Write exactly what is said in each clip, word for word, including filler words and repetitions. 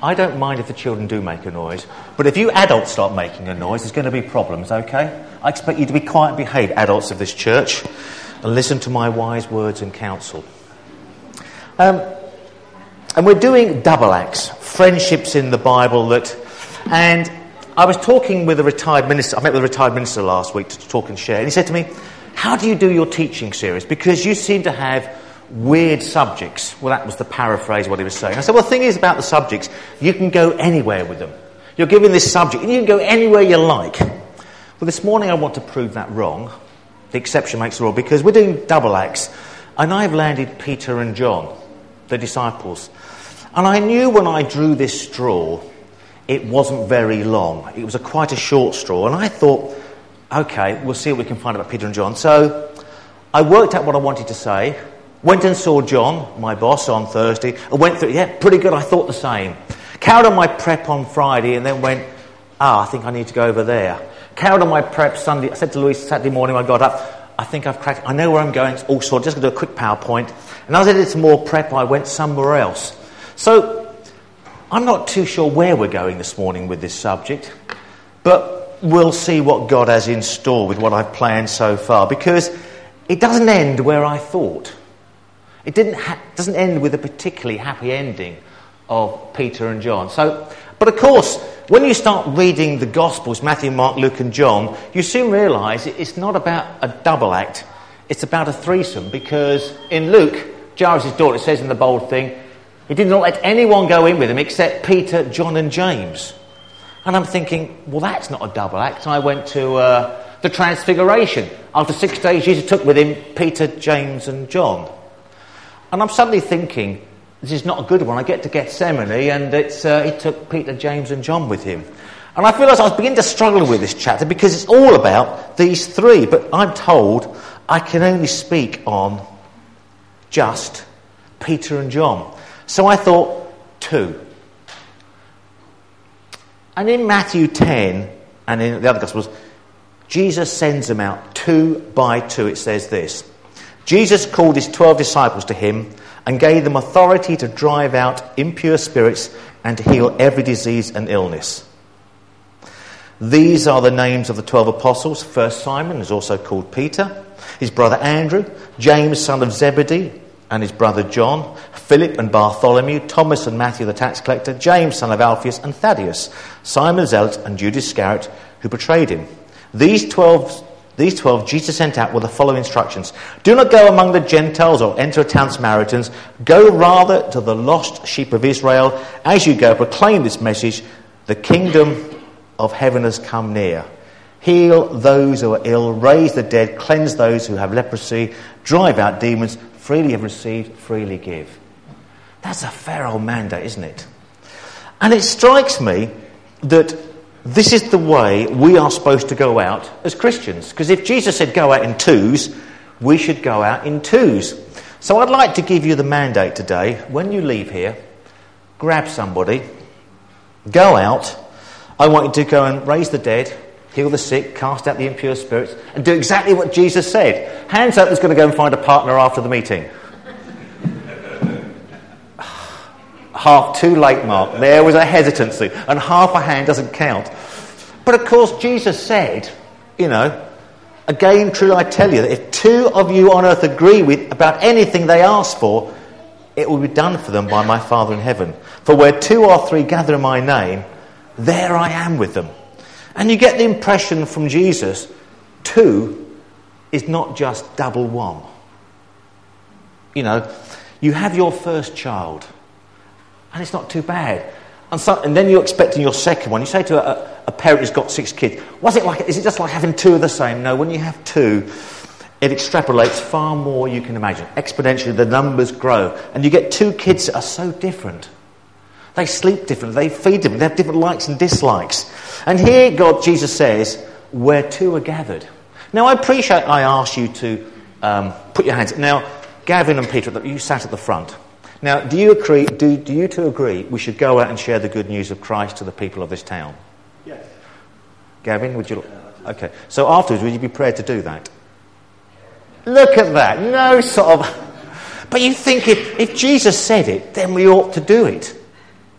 I don't mind if the children do make a noise, but if you adults start making a noise, there's going to be problems, okay? I expect you to be quiet and behave, adults of this church, and listen to my wise words and counsel. Um, and we're doing double acts, friendships in the Bible that... And I was talking with a retired minister, I met with a retired minister last week to talk and share, and he said to me, how do you do your teaching series? Because you seem to have weird subjects. Well, that was the paraphrase what he was saying. I said, well, the thing is about the subjects, you can go anywhere with them. You're given this subject, and you can go anywhere you like. Well, this morning I want to prove that wrong. The exception makes the rule, because we're doing double acts, and I've landed Peter and John, the disciples. And I knew when I drew this straw, it wasn't very long. It was a quite a short straw, and I thought, okay, we'll see what we can find about Peter and John. So I worked out what I wanted to say, went and saw John, my boss, on Thursday, and went through, yeah, pretty good, I thought the same. Carried on my prep on Friday, and then went, ah, I think I need to go over there. Carried on my prep Sunday. I said to Louise Saturday morning when I got up, I think I've cracked, I know where I'm going, it's all sorted, just going to do a quick PowerPoint. And as I did some more prep, I went somewhere else. So I'm not too sure where we're going this morning with this subject, but we'll see what God has in store with what I've planned so far, because it doesn't end where I thought. It didn't ha- doesn't end with a particularly happy ending of Peter and John. So, but of course, when you start reading the Gospels, Matthew, Mark, Luke and John, you soon realise it's not about a double act, it's about a threesome, because in Luke, Jairus' daughter, it says in the bold thing, he did not let anyone go in with him except Peter, John and James. And I'm thinking, well, that's not a double act. So I went to uh, the Transfiguration. After six days, Jesus took with him Peter, James and John. And I'm suddenly thinking, this is not a good one. I get to Gethsemane, and it's uh, he took Peter, James and John with him. And I realised I was beginning to struggle with this chapter because it's all about these three. But I'm told I can only speak on just Peter and John. So I thought, two. And in Matthew ten, and in the other Gospels, Jesus sends them out two by two. It says this. Jesus called his twelve disciples to him and gave them authority to drive out impure spirits and to heal every disease and illness. These are the names of the twelve apostles. First Simon is also called Peter, his brother Andrew, James son of Zebedee and his brother John, Philip and Bartholomew, Thomas and Matthew the tax collector, James son of Alphaeus and Thaddeus, Simon Zealot and Judas Iscariot who betrayed him. These twelve These twelve Jesus sent out with the following instructions. Do not go among the Gentiles or enter a town of Samaritans. Go rather to the lost sheep of Israel. As you go, proclaim this message. The kingdom of heaven has come near. Heal those who are ill. Raise the dead. Cleanse those who have leprosy. Drive out demons. Freely have received, freely give. That's a fair old mandate, isn't it? And it strikes me that this is the way we are supposed to go out as Christians. Because if Jesus said go out in twos, we should go out in twos. So I'd like to give you the mandate today. When you leave here, grab somebody, go out. I want you to go and raise the dead, heal the sick, cast out the impure spirits, and do exactly what Jesus said. Hands up who's going to go and find a partner after the meeting. Half too late, Mark. There was a hesitancy, and half a hand doesn't count. But of course, Jesus said, you know, again, truly I tell you that if two of you on earth agree with about anything they ask for, it will be done for them by my Father in heaven. For where two or three gather in my name, there I am with them. And you get the impression from Jesus, two is not just double one. You know, you have your first child, and it's not too bad. And, so, and then you're expecting your second one. You say to a, a parent who's got six kids, was it like? Is it just like having two of the same? No, when you have two, it extrapolates far more you can imagine. Exponentially, the numbers grow. And you get two kids that are so different. They sleep differently, they feed differently, they have different likes and dislikes. And here God, Jesus says, where two are gathered. Now, I appreciate I asked you to um, put your hands up. Now, Gavin and Peter, you sat at the front. Now, do you agree? Do, do you two agree we should go out and share the good news of Christ to the people of this town? Yes. Gavin, would you? Okay. So afterwards, would you be prepared to do that? Look at that. No sort of... But you think if, if Jesus said it, then we ought to do it.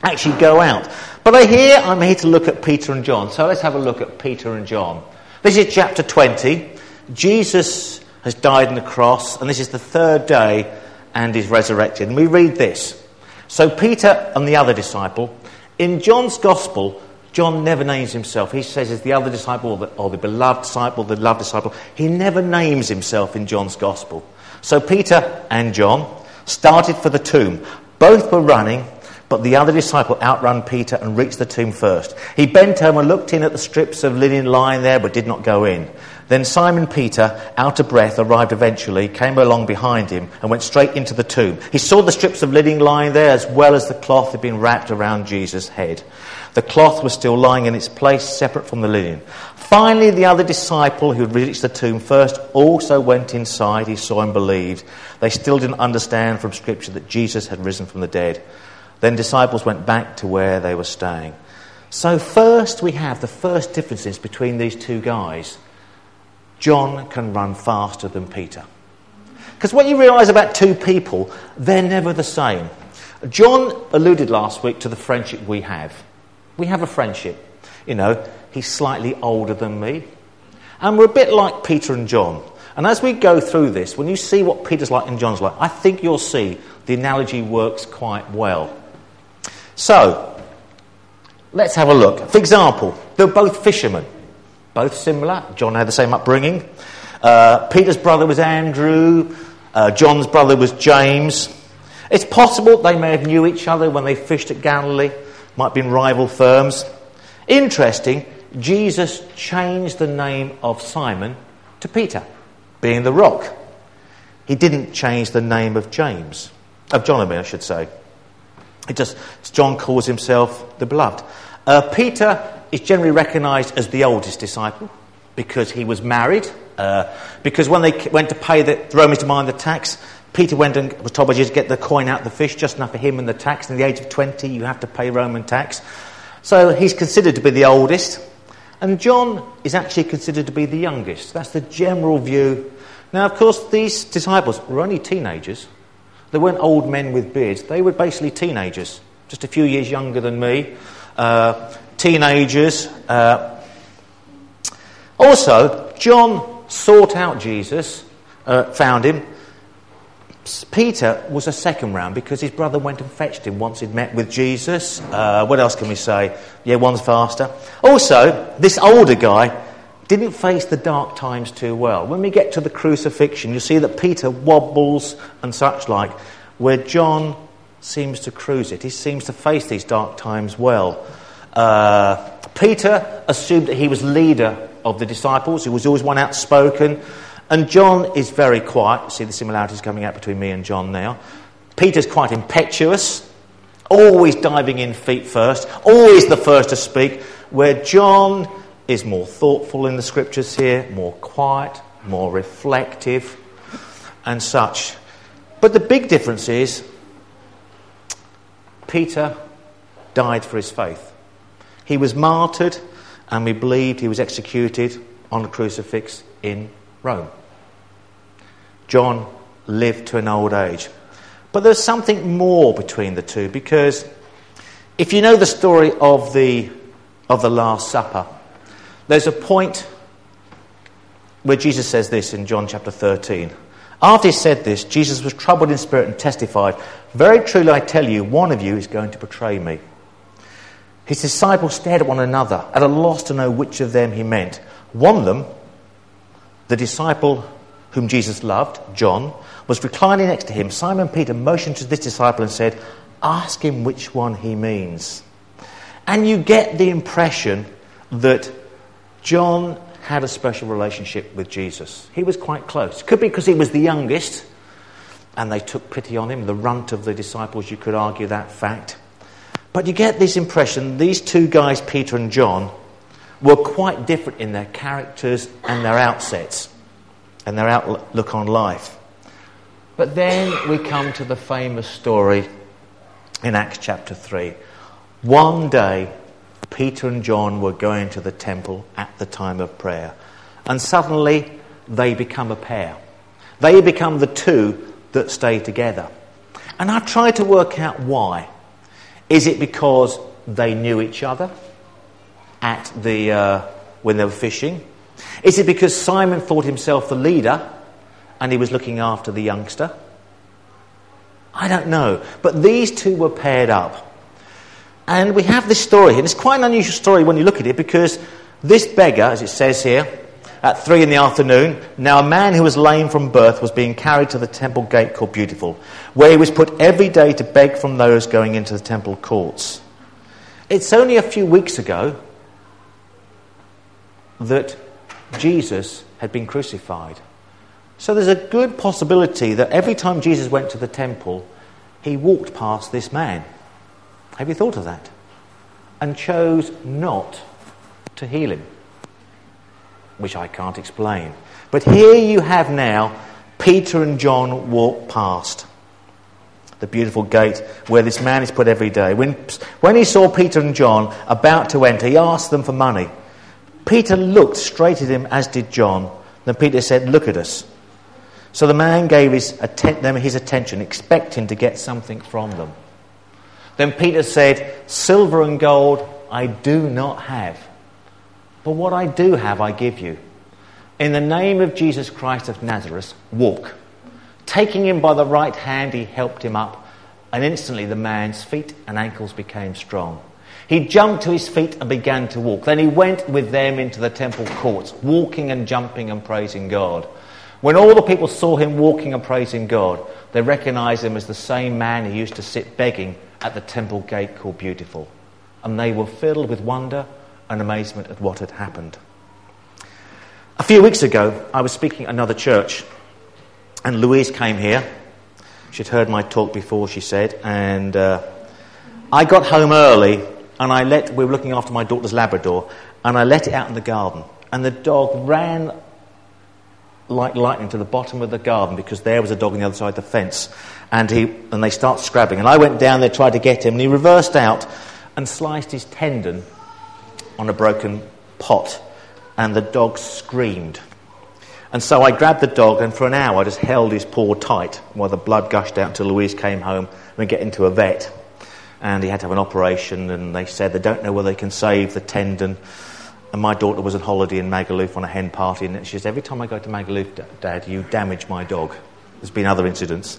actually go out. But I hear I'm here to look at Peter and John. So let's have a look at Peter and John. This is chapter twenty. Jesus has died on the cross, and this is the third day and is resurrected. And we read this. So Peter and the other disciple, in John's Gospel, John never names himself. He says he's the other disciple or the, or the beloved disciple, the loved disciple. He never names himself in John's Gospel. So Peter and John started for the tomb. Both were running, but the other disciple outrun Peter and reached the tomb first. He bent over and looked in at the strips of linen lying there, but did not go in. Then Simon Peter, out of breath, arrived eventually, came along behind him and went straight into the tomb. He saw the strips of linen lying there, as well as the cloth had been wrapped around Jesus' head. The cloth was still lying in its place, separate from the linen. Finally, the other disciple who had reached the tomb first also went inside. He saw and believed. They still didn't understand from Scripture that Jesus had risen from the dead. Then disciples went back to where they were staying. So first we have the first differences between these two guys. John can run faster than Peter. Because what you realise about two people, they're never the same. John alluded last week to the friendship we have. We have a friendship. You know, he's slightly older than me. And we're a bit like Peter and John. And as we go through this, when you see what Peter's like and John's like, I think you'll see the analogy works quite well. So, let's have a look. For example, they're both fishermen. Both similar. John had the same upbringing. Uh, Peter's brother was Andrew. Uh, John's brother was James. It's possible they may have knew each other when they fished at Galilee. Might have been rival firms. Interesting, Jesus changed the name of Simon to Peter, being the rock. He didn't change the name of James. Of John, I mean, I should say. It just, John calls himself the beloved. Uh, Peter is generally recognised as the oldest disciple because he was married. Uh, because when they went to pay the Romans demand the tax, Peter went and was told by Jesus to get the coin out of the fish, just enough for him and the tax. And at the age of twenty, you have to pay Roman tax. So he's considered to be the oldest. And John is actually considered to be the youngest. That's the general view. Now, of course, these disciples were only teenagers. They weren't old men with beards. They were basically teenagers, just a few years younger than me. Uh, teenagers. Uh, also, John sought out Jesus, uh, found him. Peter was a second round because his brother went and fetched him once he'd met with Jesus. Uh, what else can we say? Yeah, one's faster. Also, this older guy didn't face the dark times too well. When we get to the crucifixion, you see that Peter wobbles and such like, where John seems to cruise it. He seems to face these dark times well. Uh, Peter assumed that he was leader of the disciples. He was always one outspoken. And John is very quiet. See the similarities coming out between me and John now. Peter's quite impetuous, always diving in feet first, always the first to speak, where John is more thoughtful in the scriptures here, more quiet, more reflective, and such. But the big difference is Peter died for his faith. He was martyred, and we believed he was executed on a crucifix in Rome. John lived to an old age. But there's something more between the two, because if you know the story of the of the Last Supper, there's a point where Jesus says this in John chapter thirteen. After he said this, Jesus was troubled in spirit and testified, "Very truly I tell you, one of you is going to betray me." His disciples stared at one another, at a loss to know which of them he meant. One of them, the disciple whom Jesus loved, John, was reclining next to him. Simon Peter motioned to this disciple and said, "Ask him which one he means." And you get the impression that John had a special relationship with Jesus. He was quite close. Could be because he was the youngest and they took pity on him, the runt of the disciples, you could argue that fact. But you get this impression, these two guys, Peter and John, were quite different in their characters and their outsets and their outlook on life. But then we come to the famous story in Acts chapter three. One day, Peter and John were going to the temple at the time of prayer. And suddenly, they become a pair. They become the two that stay together. And I tried to work out why. Is it because they knew each other at the uh, when they were fishing? Is it because Simon thought himself the leader and he was looking after the youngster? I don't know. But these two were paired up. And we have this story, and it's quite an unusual story when you look at it, because this beggar, as it says here, at three in the afternoon, now a man who was lame from birth was being carried to the temple gate called Beautiful, where he was put every day to beg from those going into the temple courts. It's only a few weeks ago that Jesus had been crucified. So there's a good possibility that every time Jesus went to the temple, he walked past this man. Have you thought of that? And chose not to heal him, which I can't explain. But here you have now Peter and John walk past the beautiful gate where this man is put every day. When, when he saw Peter and John about to enter, he asked them for money. Peter looked straight at him, as did John. Then Peter said, "Look at us." So the man gave his atten- them his attention, expecting to get something from them. Then Peter said, "Silver and gold I do not have, but what I do have I give you. In the name of Jesus Christ of Nazareth, walk." Taking him by the right hand, he helped him up, and instantly the man's feet and ankles became strong. He jumped to his feet and began to walk. Then he went with them into the temple courts, walking and jumping and praising God. When all the people saw him walking and praising God, they recognized him as the same man who used to sit begging at the temple gate called Beautiful. And they were filled with wonder and amazement at what had happened. A few weeks ago, I was speaking at another church, and Louise came here. She'd heard my talk before, she said, and uh, I got home early, and I let, we were looking after my daughter's Labrador, and I let it out in the garden, and the dog ran like lightning to the bottom of the garden, because there was a dog on the other side of the fence, and he and they start scrabbling, and I went down there, tried to get him, and he reversed out and sliced his tendon on a broken pot, and the dog screamed. And so I grabbed the dog, and for an hour I just held his paw tight while the blood gushed out until Louise came home and we get into a vet, and he had to have an operation, and they said they don't know whether they can save the tendon. And my daughter was on holiday in Magaluf on a hen party, and she says, "Every time I go to Magaluf, Dad, you damage my dog." There's been other incidents.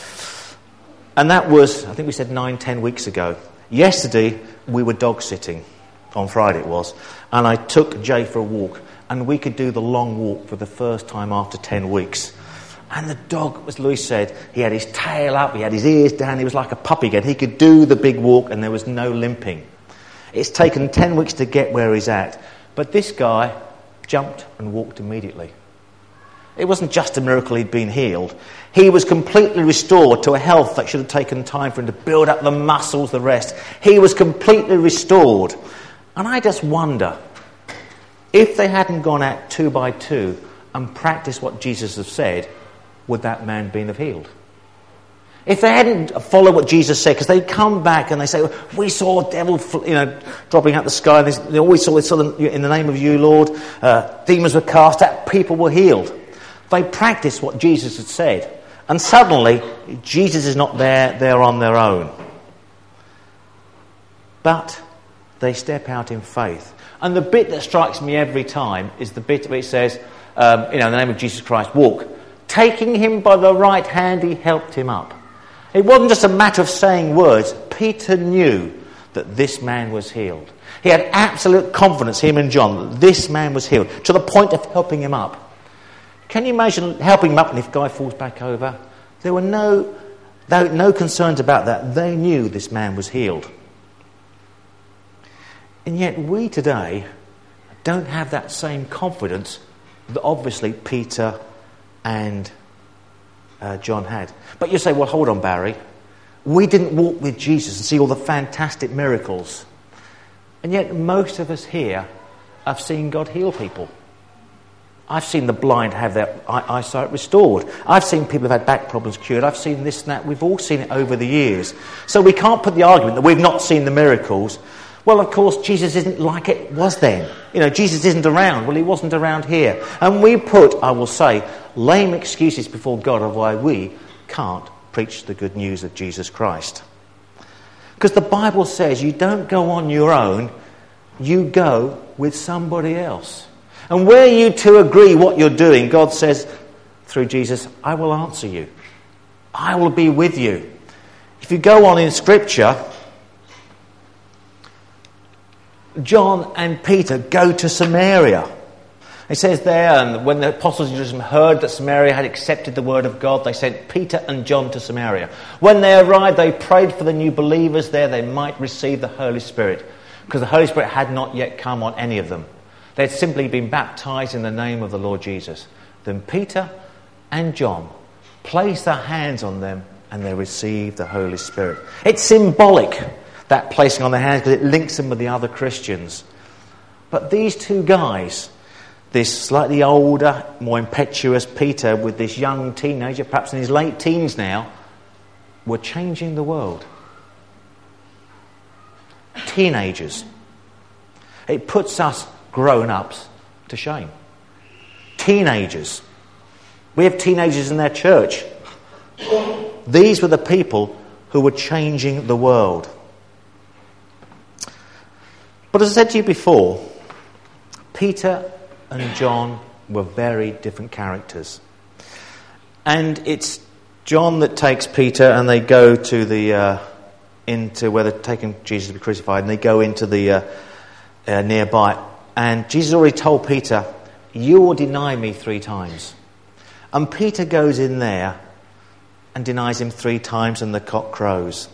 And that was, I think we said nine, ten weeks ago. Yesterday, we were dog sitting, on Friday it was, and I took Jay for a walk, and we could do the long walk for the first time after ten weeks. And the dog, as Louise said, he had his tail up, he had his ears down, he was like a puppy again. He could do the big walk, and there was no limping. It's taken ten weeks to get where he's at. But this guy jumped and walked immediately. It wasn't just a miracle he'd been healed. He was completely restored to a health that should have taken time for him to build up the muscles, the rest. He was completely restored. And I just wonder, if they hadn't gone out two by two and practiced what Jesus had said, would that man been have healed? If they hadn't followed what Jesus said, because they come back and they say, "We saw a devil, you know, dropping out the sky. And they always saw, they saw them in the name of you, Lord. Uh, demons were cast out. People were healed." They practiced what Jesus had said, and suddenly Jesus is not there; they're on their own. But they step out in faith, and the bit that strikes me every time is the bit where it says, um, "You know, in the name of Jesus Christ, walk." Taking him by the right hand, he helped him up. It wasn't just a matter of saying words. Peter knew that this man was healed. He had absolute confidence, him and John, that this man was healed, to the point of helping him up. Can you imagine helping him up and if guy falls back over? There were no, no, no concerns about that. They knew this man was healed. And yet we today don't have that same confidence that obviously Peter and Uh, John had. But you say, "Well, hold on, Barry. We didn't walk with Jesus and see all the fantastic miracles." And yet most of us here have seen God heal people. I've seen the blind have their eye- eyesight restored. I've seen people who've had back problems cured. I've seen this and that. We've all seen it over the years. So we can't put the argument that we've not seen the miracles. Well, of course, Jesus isn't like it was then. You know, Jesus isn't around. Well, he wasn't around here. And we put, I will say, lame excuses before God of why we can't preach the good news of Jesus Christ. Because the Bible says you don't go on your own, you go with somebody else. And where you two agree what you're doing, God says through Jesus, I will answer you. I will be with you. If you go on in Scripture, John and Peter go to Samaria. It says there, and when the apostles of Jerusalem heard that Samaria had accepted the word of God, they sent Peter and John to Samaria. When they arrived, they prayed for the new believers there they might receive the Holy Spirit, because the Holy Spirit had not yet come on any of them. They had simply been baptized in the name of the Lord Jesus. Then Peter and John placed their hands on them and they received the Holy Spirit. It's symbolic, that placing on their hands, because it links them with the other Christians. But these two guys, this slightly older, more impetuous Peter with this young teenager, perhaps in his late teens now, were changing the world. Teenagers. It puts us grown-ups to shame. Teenagers. We have teenagers in their church. These were the people who were changing the world. But as I said to you before, Peter and John were very different characters. And it's John that takes Peter and they go to the uh, into where they're taking Jesus to be crucified, and they go into the uh, uh, nearby. And Jesus already told Peter, you will deny me three times. And Peter goes in there and denies him three times, and the cock crows.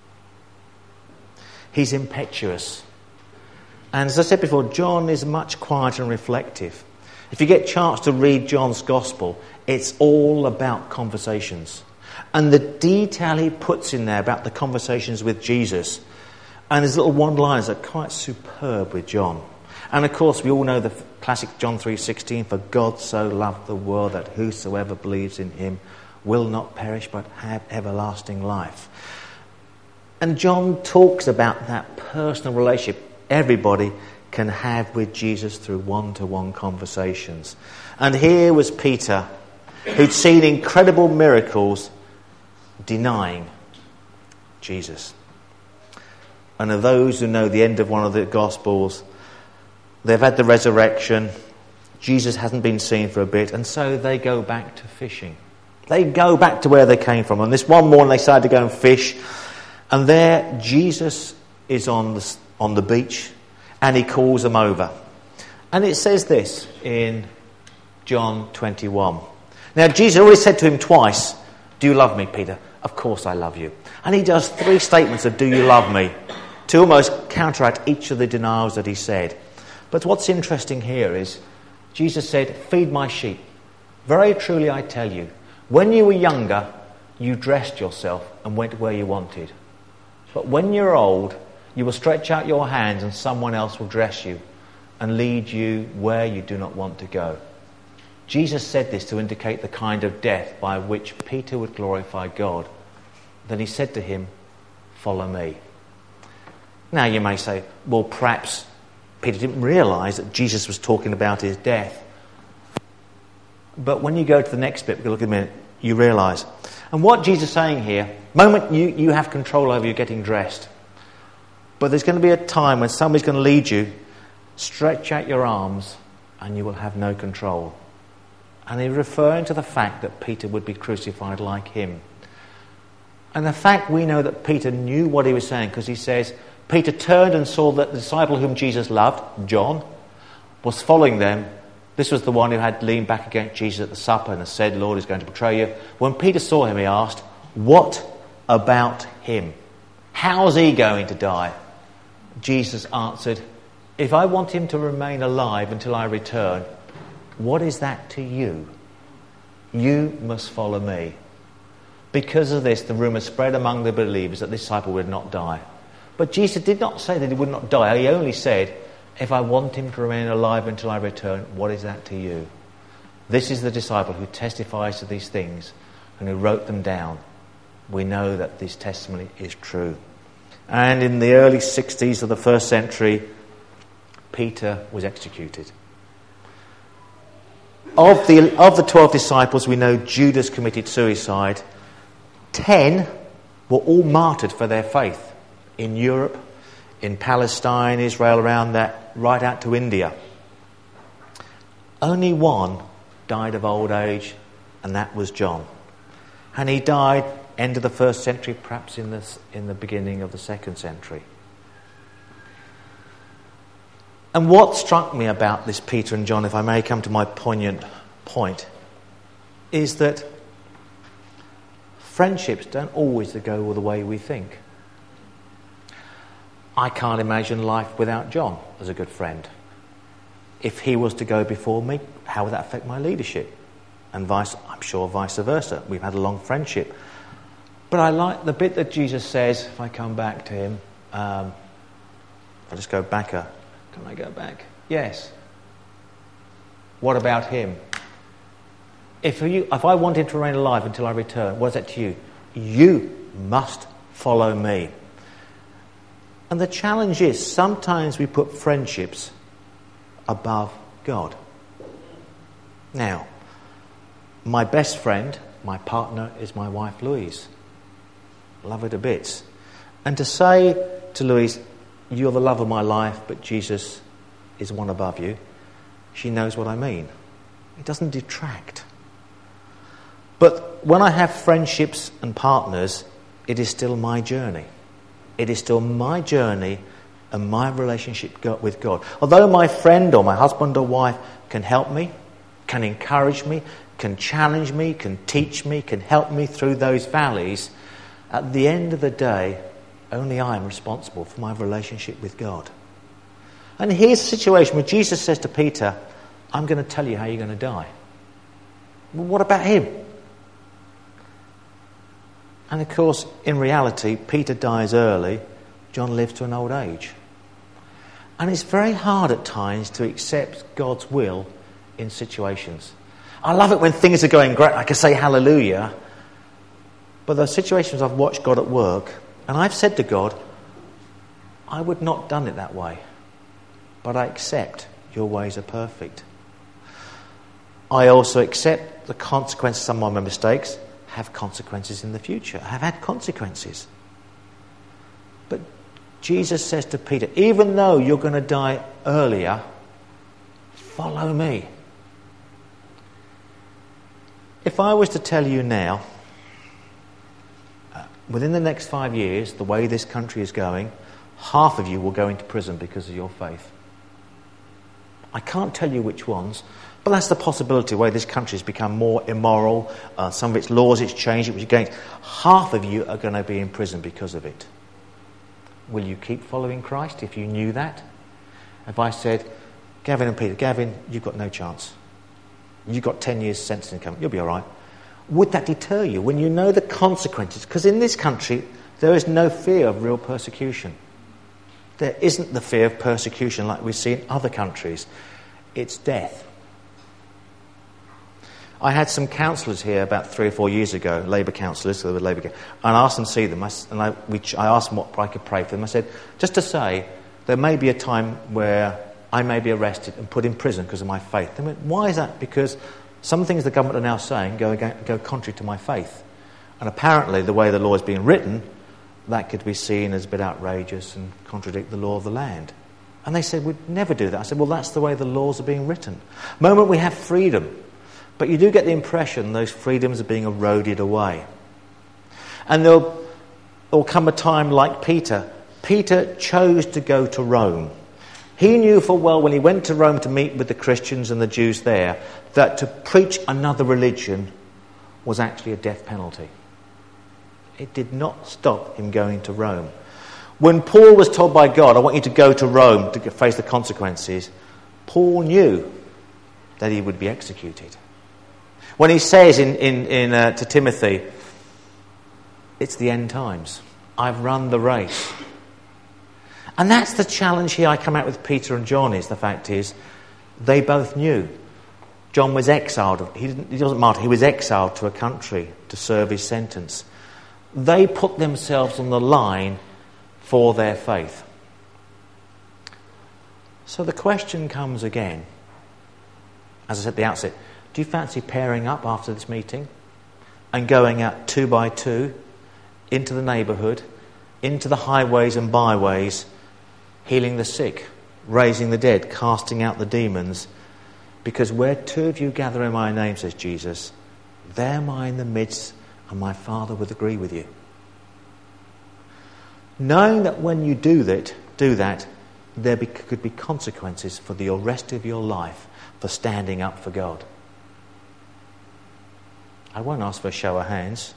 He's impetuous. And as I said before, John is much quieter and reflective. If you get a chance to read John's Gospel, it's all about conversations. And the detail he puts in there about the conversations with Jesus, and his little one-liners are quite superb with John. And of course, we all know the classic John three sixteen, for God so loved the world that whosoever believes in him will not perish but have everlasting life. And John talks about that personal relationship everybody can have with Jesus through one-to-one conversations. And here was Peter, who'd seen incredible miracles, denying Jesus. And of those who know the end of one of the Gospels, they've had the resurrection, Jesus hasn't been seen for a bit, and so they go back to fishing. They go back to where they came from. And this one morning they decided to go and fish, and there Jesus is on the, on the beach, and he calls them over. And it says this in John twenty-one. Now Jesus already said to him twice, do you love me, Peter? Of course I love you. And he does three statements of do you love me, to almost counteract each of the denials that he said. But what's interesting here is Jesus said, feed my sheep. Very truly I tell you, when you were younger, you dressed yourself and went where you wanted. But when you're old, you will stretch out your hands and someone else will dress you and lead you where you do not want to go. Jesus said this to indicate the kind of death by which Peter would glorify God. Then he said to him, follow me. Now you may say, well, perhaps Peter didn't realise that Jesus was talking about his death. But when you go to the next bit, look at a minute, you realise. And what Jesus is saying here, moment you, you have control over your getting dressed. But there's going to be a time when somebody's going to lead you, stretch out your arms, and you will have no control. And he's referring to the fact that Peter would be crucified like him. And the fact we know that Peter knew what he was saying, because he says, Peter turned and saw that the disciple whom Jesus loved, John, was following them. This was the one who had leaned back against Jesus at the supper and had said, Lord is going to betray you. When Peter saw him, he asked, what about him? How's he going to die? Jesus answered, if I want him to remain alive until I return, what is that to you? You must follow me. Because of this, the rumour spread among the believers that this disciple would not die. But Jesus did not say that he would not die. He only said, if I want him to remain alive until I return, what is that to you? This is the disciple who testifies to these things and who wrote them down. We know that this testimony is true. And in the early sixties of the first century, Peter was executed. Of the, of the twelve disciples, we know Judas committed suicide. Ten were all martyred for their faith. in Europe, in Palestine, Israel, around that, right out to India. Only one died of old age, and that was John. And he died end of the first century, perhaps in the, in the beginning of the second century. And what struck me about this Peter and John, if I may come to my poignant point, is that friendships don't always go the way we think. I can't imagine life without John as a good friend. If he was to go before me, how would that affect my leadership? And vice, I'm sure vice versa. We've had a long friendship. But I like the bit that Jesus says, if I come back to him, um, I'll just go back a... Can I go back? Yes. What about him? If you, if I want him to remain alive until I return, what is that to you? You must follow me. And the challenge is, sometimes we put friendships above God. Now, my best friend, my partner, is my wife Louise. Love her to bits. And to say to Louise, you're the love of my life, but Jesus is one above you, she knows what I mean. It doesn't detract. But when I have friendships and partners, it is still my journey. It is still my journey and my relationship with God. Although my friend or my husband or wife can help me, can encourage me, can challenge me, can teach me, can help me through those valleys, at the end of the day, only I am responsible for my relationship with God. And here's a situation where Jesus says to Peter, I'm going to tell you how you're going to die. Well, what about him? And of course, in reality, Peter dies early, John lives to an old age. And it's very hard at times to accept God's will in situations. I love it when things are going great, I can say hallelujah. But there are situations I've watched God at work, and I've said to God, I would not have done it that way, but I accept your ways are perfect. I also accept the consequences of some of my mistakes have consequences in the future. I have had consequences. But Jesus says to Peter, even though you're going to die earlier, follow me. If I was to tell you now, uh, within the next five years, the way this country is going, half of you will go into prison because of your faith. I can't tell you which ones, but that's the possibility. The way this country has become more immoral, uh, some of its laws, it's changed, it was against. Half of you are going to be in prison because of it. Will you keep following Christ if you knew that? If I said, Gavin and Peter, Gavin, you've got no chance. You've got ten years sentencing coming, you'll be all right. Would that deter you when you know the consequences? Because in this country, there is no fear of real persecution. There isn't the fear of persecution like we see in other countries. It's death. I had some councillors here about three or four years ago, Labour councillors, so they were Labour, and I asked them to see them, I, and I, which I asked them what I could pray for them. I said, just to say, there may be a time where I may be arrested and put in prison because of my faith. They went, why is that? Because some things the government are now saying go, go contrary to my faith. And apparently, the way the law is being written, that could be seen as a bit outrageous and contradict the law of the land. And they said, we'd never do that. I said, well, that's the way the laws are being written. The moment we have freedom, but you do get the impression those freedoms are being eroded away. And there'll, there'll come a time like Peter. Peter chose to go to Rome. He knew full well when he went to Rome to meet with the Christians and the Jews there that to preach another religion was actually a death penalty. It did not stop him going to Rome. When Paul was told by God, I want you to go to Rome to face the consequences, Paul knew that he would be executed. When he says in, in, in, uh, to Timothy, it's the end times. I've run the race. And that's the challenge here I come out with Peter and John is, the fact is, they both knew. John was exiled. He, didn't, he wasn't martyred. He was exiled to a country to serve his sentence. They put themselves on the line for their faith. So the question comes again, as I said at the outset, do you fancy pairing up after this meeting and going out two by two into the neighbourhood, into the highways and byways, healing the sick, raising the dead, casting out the demons. Because where two of you gather in my name, says Jesus, there am I in the midst, and my Father would agree with you. Knowing that when you do that, do that, there be, could be consequences for the rest of your life for standing up for God. I won't ask for a show of hands.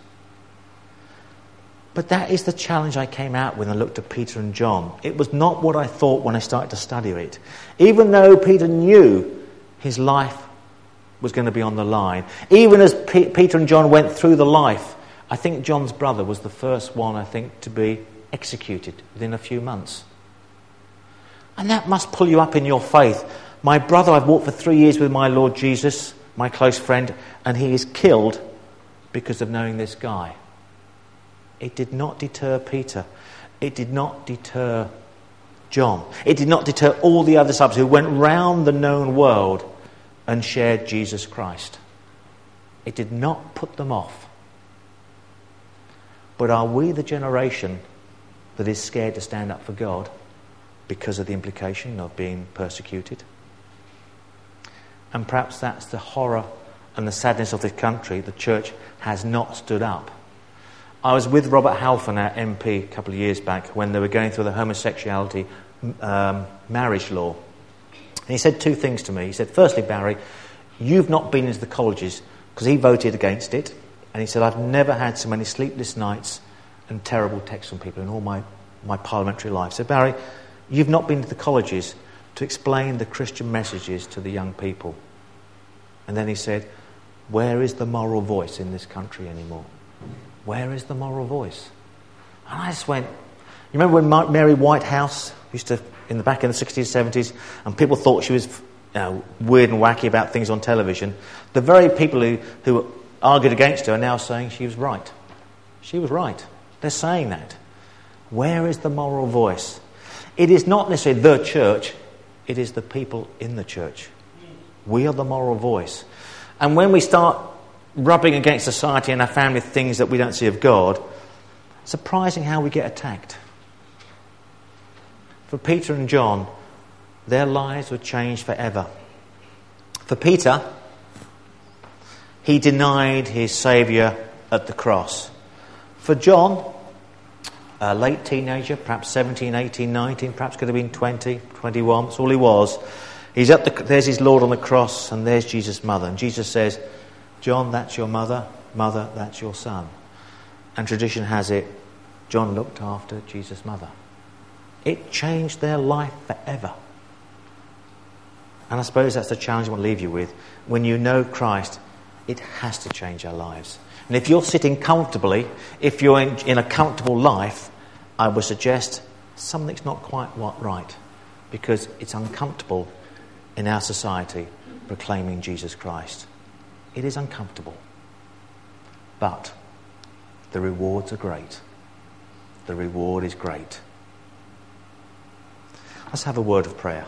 But that is the challenge I came out with when I looked at Peter and John. It was not what I thought when I started to study it. Even though Peter knew his life was going to be on the line. Even as P- Peter and John went through the life, I think John's brother was the first one, I think, to be executed within a few months. And that must pull you up in your faith. My brother, I've walked for three years with my Lord Jesus, my close friend, and he is killed because of knowing this guy. It did not deter Peter. It did not deter John. It did not deter all the other disciples who went round the known world and shared Jesus Christ. It did not put them off. But are we the generation that is scared to stand up for God because of the implication of being persecuted? And perhaps that's the horror and the sadness of this country. The church has not stood up. I was with Robert Halfon, our M P, a couple of years back when they were going through the homosexuality um, marriage law. And he said two things to me. He said, firstly, Barry, you've not been into the colleges, because he voted against it. And he said, I've never had so many sleepless nights and terrible texts from people in all my, my parliamentary life. So, Barry, you've not been to the colleges to explain the Christian messages to the young people. And then he said, where is the moral voice in this country anymore? Where is the moral voice? And I just went, you remember when Mary Whitehouse used to, in the back in the sixties, seventies, and people thought she was, you know, weird and wacky about things on television. The very people who, who argued against her are now saying she was right. She was right. They're saying that. Where is the moral voice? It is not necessarily the church, it is the people in the church. We are the moral voice. And when we start rubbing against society and our family things that we don't see of God, surprising how we get attacked. For Peter and John, their lives were changed forever. For Peter, he denied his Saviour at the cross. For John, a late teenager, perhaps seventeen, eighteen, nineteen, perhaps could have been twenty, twenty-one, that's all he was. He's at the, there's his Lord on the cross, and there's Jesus' mother. And Jesus says, John, that's your mother. Mother, that's your son. And tradition has it, John looked after Jesus' mother. It changed their life forever. And I suppose that's the challenge I want to leave you with. When you know Christ, it has to change our lives. And if you're sitting comfortably, if you're in, in a comfortable life, I would suggest something's not quite right. Because it's uncomfortable in our society proclaiming Jesus Christ. It is uncomfortable. But the rewards are great. The reward is great. Let's have a word of prayer.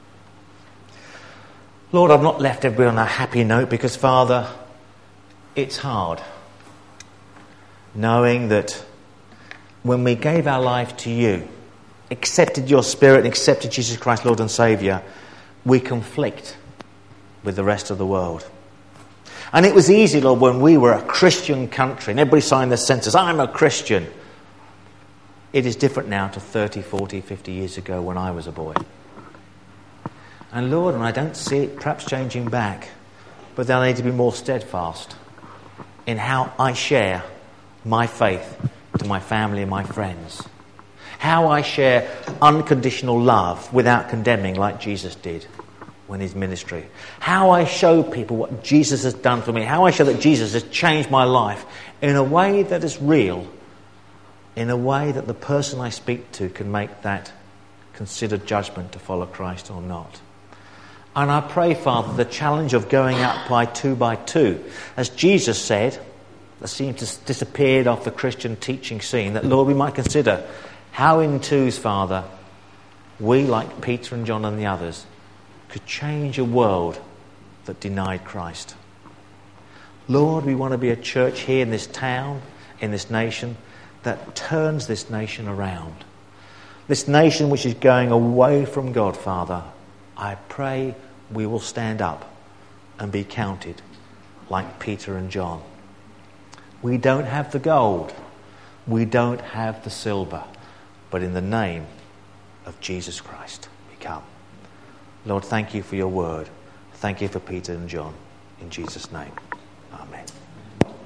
Lord, I've not left everybody on a happy note because, Father, it's hard knowing that when we gave our life to you, accepted your Spirit and accepted Jesus Christ, Lord and Saviour, we conflict with the rest of the world. And it was easy, Lord, when we were a Christian country and everybody signed their census, I'm a Christian. It is different now to thirty, forty, fifty years ago when I was a boy. And Lord, and I don't see it perhaps changing back, but then I need to be more steadfast in how I share my faith to my family and my friends. How I share unconditional love without condemning like Jesus did when his ministry. How I show people what Jesus has done for me. How I show that Jesus has changed my life in a way that is real. In a way that the person I speak to can make that considered judgment to follow Christ or not. And I pray, Father, the challenge of going out by two by two, as Jesus said, that seems to have disappeared off the Christian teaching scene, that, Lord, we might consider how in twos, Father, we, like Peter and John and the others, could change a world that denied Christ. Lord, we want to be a church here in this town, in this nation, that turns this nation around. This nation which is going away from God, Father, I pray we will stand up and be counted like Peter and John. We don't have the gold. We don't have the silver. But in the name of Jesus Christ, we come. Lord, thank you for your word. Thank you for Peter and John. In Jesus' name, amen.